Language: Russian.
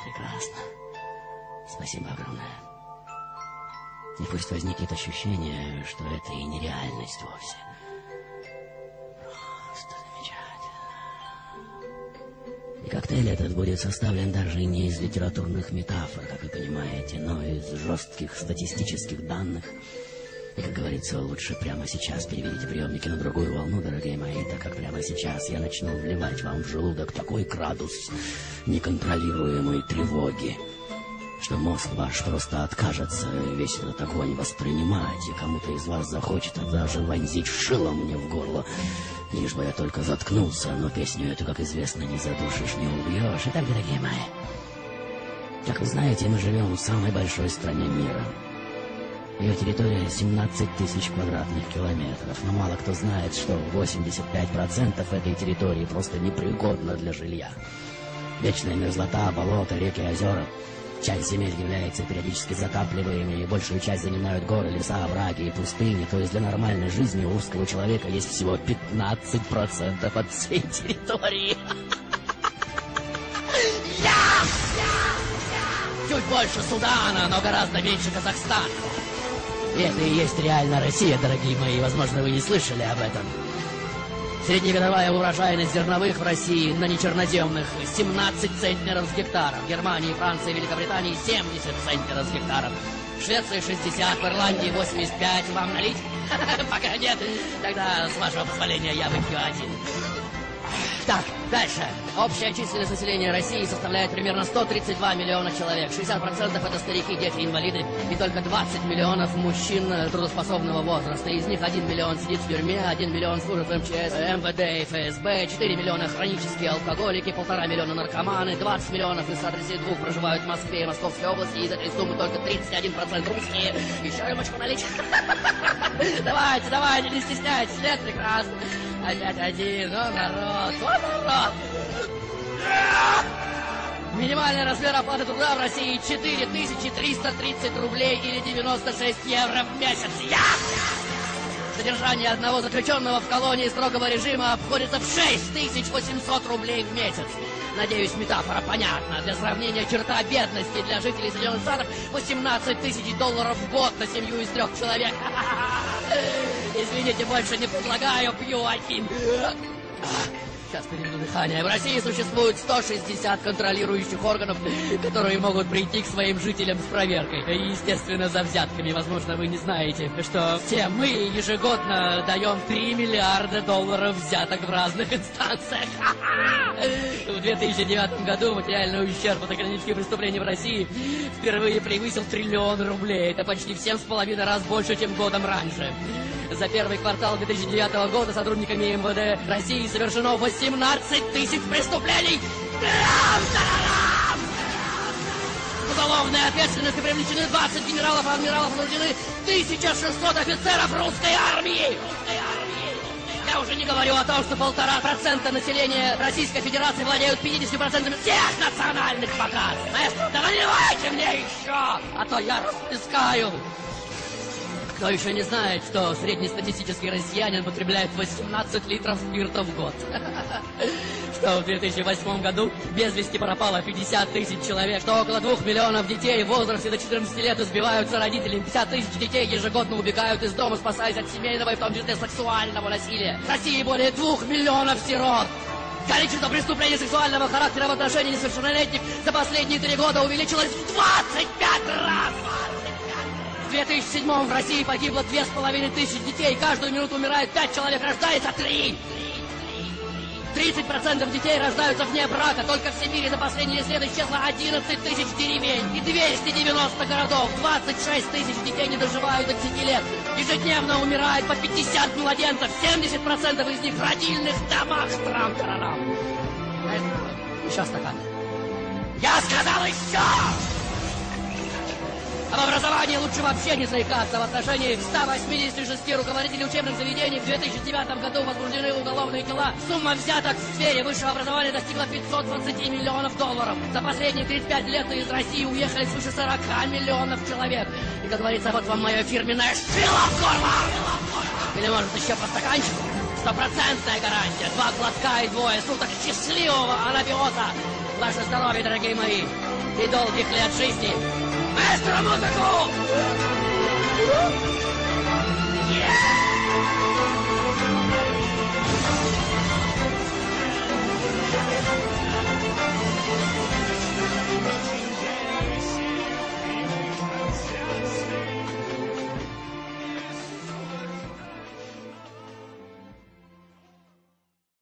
Прекрасно. Спасибо огромное. И пусть возникнет ощущение, что это и не реальность вовсе. Просто замечательно. И коктейль этот будет составлен даже не из литературных метафор, как вы понимаете, но из жестких статистических данных. И, как говорится, лучше прямо сейчас переведите приемники на другую волну, дорогие мои, так как прямо сейчас я начну вливать вам в желудок такой градус неконтролируемой тревоги, что мозг ваш просто откажется весь этот огонь воспринимать, и кому-то из вас захочется даже вонзить шило мне в горло, лишь бы я только заткнулся, но песню эту, как известно, не задушишь, не убьешь. Итак, дорогие мои, как вы знаете, мы живем в самой большой стране мира. Ее территория 17 тысяч квадратных километров, но мало кто знает, что 85% этой территории просто непригодна для жилья. Вечная мерзлота, болота, реки, озера. Часть земель является периодически затапливаемыми, и большую часть занимают горы, леса, овраги и пустыни. То есть для нормальной жизни у русского человека есть всего 15% от всей территории. Чуть больше Судана, но гораздо меньше Казахстана. И это и есть реально Россия, дорогие мои. Возможно, вы не слышали об этом. Среднегодовая урожайность зерновых в России на нечерноземных 17 центнеров с гектара. В Германии, Франции, Великобритании 70 центнеров с гектаром. В Швеции 60, в Ирландии 85. Вам налить? Пока нет. Тогда, с вашего позволения, я выпью один. Так, дальше. Общая численность населения России составляет примерно 132 миллиона человек. 60% это старики, дети, инвалиды. И только 20 миллионов мужчин трудоспособного возраста. Из них 1 миллион сидит в тюрьме, 1 миллион служит в МЧС, МВД и ФСБ, 4 миллиона хронические алкоголики, 1,5 миллиона наркоманы, 20 миллионов из 132 проживают в Москве и Московской области. Из этой суммы только 31% русские. Еще рюмочку налить? Давайте, не стесняйтесь, нет, прекрасно. Опять один, о народ. Минимальный размер оплаты труда в России 4330 рублей или 96 евро в месяц. Содержание одного заключенного в колонии строгого режима обходится в 6800 рублей в месяц. Надеюсь, метафора понятна. Для сравнения, черта бедности для жителей Соединенных Штатов 18 тысяч долларов в год на семью из 3 человек. Извините, больше не предлагаю, пью один. Сейчас переведу дыхание. В России существует 160 контролирующих органов, которые могут прийти к своим жителям с проверкой. И, естественно, за взятками. Возможно, вы не знаете, что все мы ежегодно даем 3 миллиарда долларов взяток в разных инстанциях. В 2009 году материальный ущерб от экономических преступлений в России впервые превысил 1 триллион рублей. Это почти в 7,5 раз больше, чем годом раньше. За первый квартал 2009 года сотрудниками МВД России совершено 18 тысяч преступлений. В уголовной ответственности привлечены 20 генералов, а адмиралов осуждены 1600 офицеров русской армии. Я уже не говорю о том, что 1,5% населения Российской Федерации владеют 50% всех национальных богатств. Маэстро, да наливайте мне еще, а то я расплескаю. Кто еще не знает, что среднестатистический россиянин потребляет 18 литров спирта в год? Что в 2008 году без вести пропало 50 тысяч человек, что около 2 миллионов детей в возрасте до 14 лет избиваются родителями, 50 тысяч детей ежегодно убегают из дома, спасаясь от семейного и в том числе сексуального насилия. В России более 2 миллионов сирот. Количество преступлений сексуального характера в отношении несовершеннолетних за последние 3 года увеличилось в 25 раз. В 2007 в России погибло 2500 детей. Каждую минуту умирает 5 человек, рождается 3. 30% детей рождаются вне брака. Только в Сибири за последние лет исчезло 11 тысяч деревень и 290 городов. 26 тысяч детей не доживают до 10 лет. Ежедневно умирает по 50 младенцев. 70% из них в родильных домах. Трам-тарарам. Еще стакан. Я сказал еще! Об образовании лучше вообще не заикаться. В отношении 186 руководителей учебных заведений в 2009 году возбуждены уголовные дела. Сумма взяток в сфере высшего образования достигла 520 миллионов долларов. За последние 35 лет из России уехали свыше 40 миллионов человек. И, как говорится, вот вам мое фирменное шило в горло. Или, может, еще по стаканчику? 100% гарантия. 2 глотка и 2 суток счастливого анабиоза. Ваше здоровье, дорогие мои. и долгих лет жизни! Маэстро, музыку!